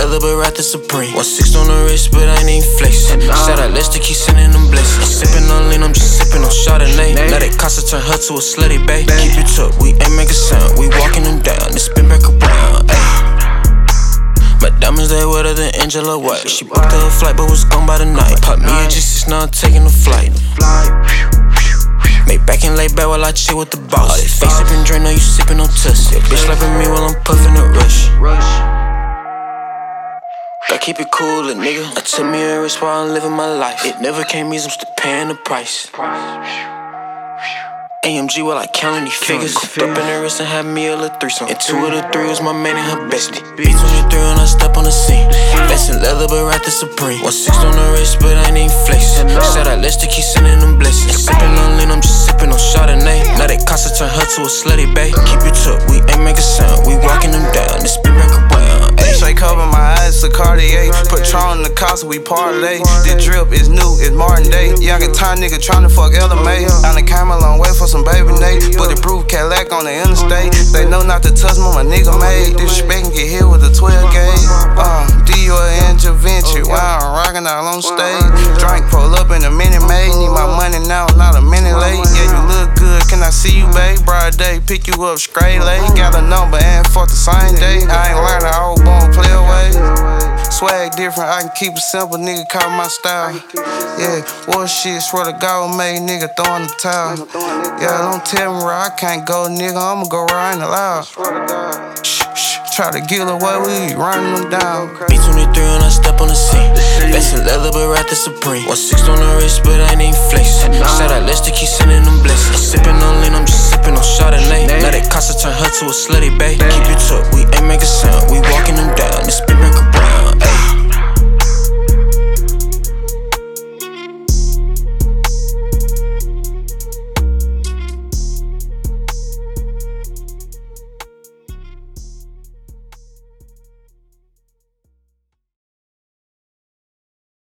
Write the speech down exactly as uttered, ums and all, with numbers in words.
leather, but right the Supreme. One six on the wrist, but I ain't even flexin'. Shout out Lester, keep sending them blessings. Sippin' on lean, I'm just sippin' on Chardonnay. Now that Casa turn her to a slutty bae. Keep it tucked, we ain't make a sound. We walking them down, and spin back around. Ay. My diamonds, they wetter than Angela White. She booked her a flight, but was gone by the night. Pop me a G six, now I'm taking a flight. Make back and lay back while I chill with the boss. All that face sippin' drink, now you sippin' on tuss. That bitch slapping me while I'm puffin' a rush. I keep it cool, a nigga. I took me a risk while I'm living my life. It never came easy, I'm still paying the price. A M G while I countin' these figures. Cooped up in the wrist and had me a little threesome. And two of the three was my man and her bestie. B twenty-three when I step on the scene. Vestin' leather, but right the Supreme. One six on the wrist, but I ain't even flexin'. Shout out Lester, keep sending them blessings. Sippin' on lean, I'm just sippin' on Chardonnay. Now that Casa turn her to a slutty bae. Keep it tucked, we ain't make a sound. We walking them down, and spin back around. Straight cover my eyes, it's a Cartier. Patron in the Casa, we parlay. This drip is new, it's modern day. Young and time nigga tryna fuck Ella May. I done came a long way for some baby Nate. Bulletproof Cadillac on the interstate. They know not to touch me, my nigga made. Disrespect and get hit with a twelve gauge. Uh, Dior and Givenchy, while I'm rockin' out on stage. Drink, pull up in a minute made. Need my money now, not a minute late. Yeah, you look good, can I see you, babe? Broad day, pick you up straight late. Got a number and fuck the same day. I ain't learned, I was born play away. Swag different, I can keep it simple, nigga call my style. Yeah, what shit, swear to God, made nigga throwing the towel. Yeah, don't tell me where I can't go, nigga, I'ma go right loud. Shh, shh, try to get away, we running them down. B twenty-three when I step on the scene. Vestin' leather, but right the Supreme. One six on the wrist, but I ain't even flex.